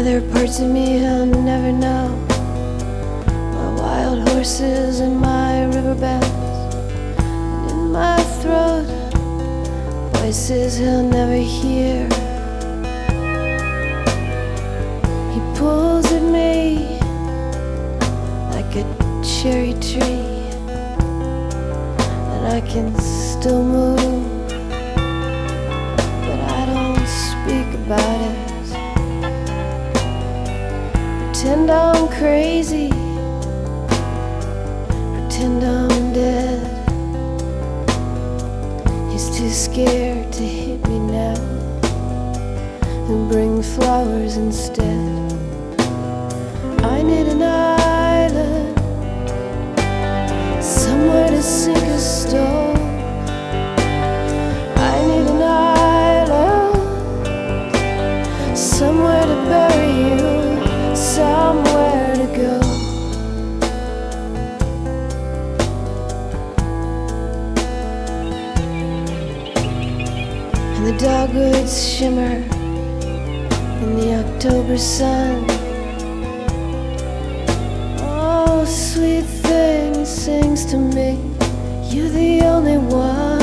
there are parts of me he'll never know. My wild horses and my riverbeds, and in my throat, voices he'll never hear. He pulls at me like a cherry tree, and I can still move, but I don't speak about it. Pretend I'm crazy, pretend I'm dead. He's too scared to hit me now, and bring flowers instead. I need an island, somewhere to sink a stone. I need an island, somewhere to bury you, somewhere to go. And the dogwoods shimmer in the October sun. Oh, sweet thing sings to me, you're the only one.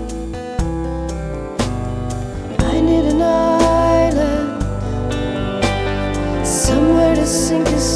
I need an island, somewhere to sink a